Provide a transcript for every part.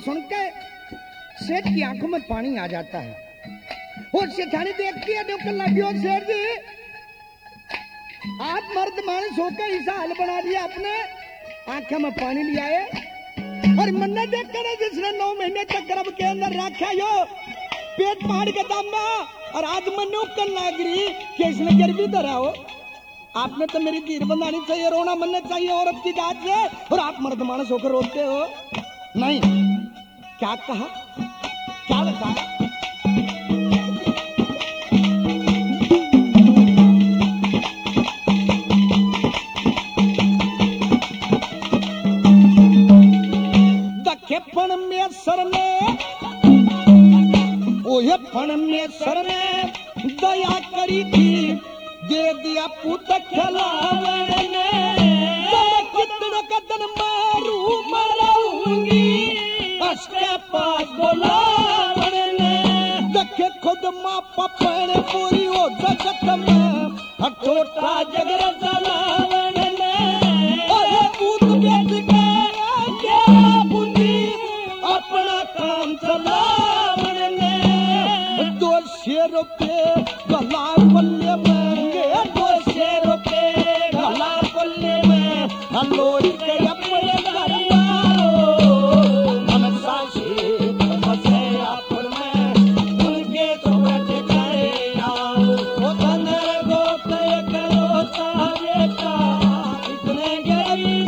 सुन के सेठ की आंखों में पानी आ जाता है और सेठानी देखती है डॉक्टर लागियो सेठ जी आप मर्द मानस होकर ऐसा हाल बना दिया आपने, आंखों में पानी लिया है और मन्ने देख कर जिसने 9 महीने तक गर्भ के अंदर रखा यो पेट पहाड़ के दाम और आज मनु कर नागरी कि इसने गर्भी धरा हो। आपने तो मेरी धीर बंधानी चाहिए, रोना मनना चाहिए औरत की जात से, और आप मर्द मानस होकर रोते हो। नहीं, क्या कहा, क्या बताया? फण में सर में ओहे फण में सर में दया करी थी, दे दिया पुत खिलावन ने, कितने कदन मारू मरूंगी उसके पास बुलावन ने, देखे खुद माँ पपन पूरी हो जगत में छोटा जगर जलावन ने, ओहे पुत बेच के अपना काम चलावन ने, 200 रुपये गला पल्ले में, 200 रुपये गला पल्ले में, लोट के अपने घर हम सासी बसे अपन में उनके समझ करे आओ धन गोते करो सारे का इतने गरीब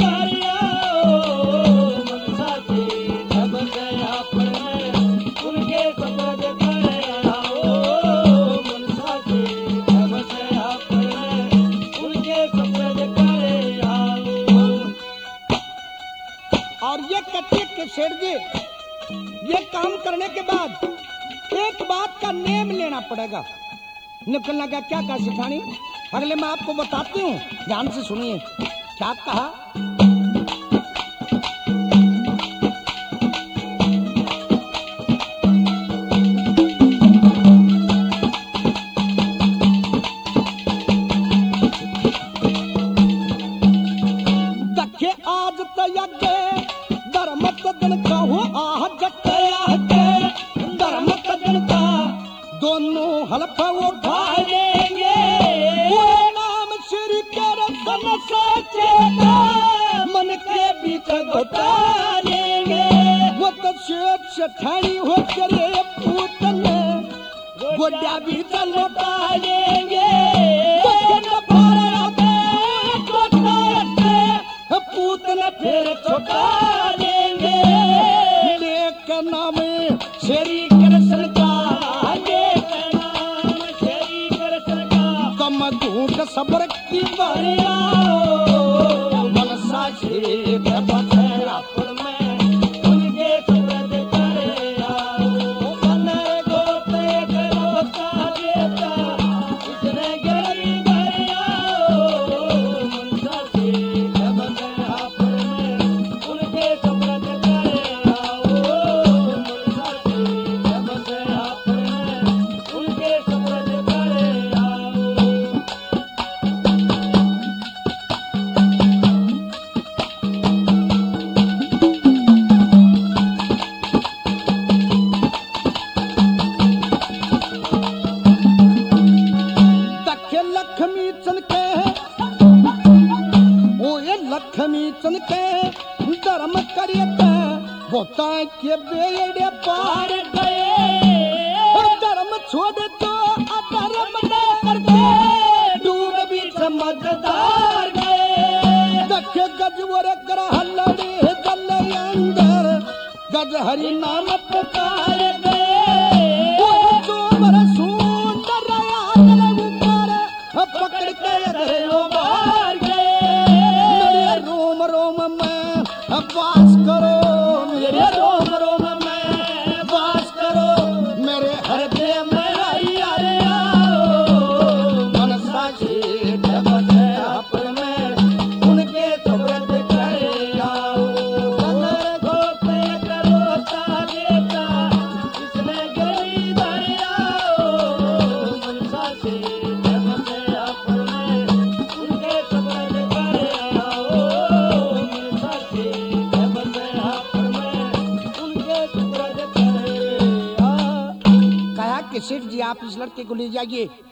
सेठ जी ये काम करने के बाद एक बात का नेम लेना पड़ेगा। निकलना का क्या कहा सेठानी, अगले मैं आपको बताती हूँ, ध्यान से सुनिए। क्या कहा, दखे आज तयगे धर्म कदन का हो आह जटया धर्म कदन का दोनों हल्फ उठा लेंगे, वो नाम श्री कर सचेता मन के बीच घटा लेंगे, वो तो शेठ सेठानी हो करे पूतन गोड्या भी लौटा लेंगे, पूतन फिर छोटा लेंगे, लेके नाम श्री कृष्ण का, लेके नाम श्री कृष्ण का, कम दूर सबर की बरिया मन साझे अपन में उनके सूरज करे आओ मन गोपे करो साजेता इसने गरी बरिया मन साझे लक्ष्मी चन के धर्म करिए होता के बेड़े पार गए, धर्म छोड़ तो अधर्म करके डूब भी समझदार गए, देखे गजवर कर हल्लड़ी जल अंदर गज हरि नाम पुकार गए, चोर सुंदर ऊपर पकड़ के मार गए, रोम रोम में वास करो मेरे रोम रोम में वास करो मेरे हृदय में आइया रे आओ मन साझे बसे अपन में उनके सुब्रत करे आओ गोपे करो साजेता कहा कि सेठ जी आप इस लड़के को ले जाइए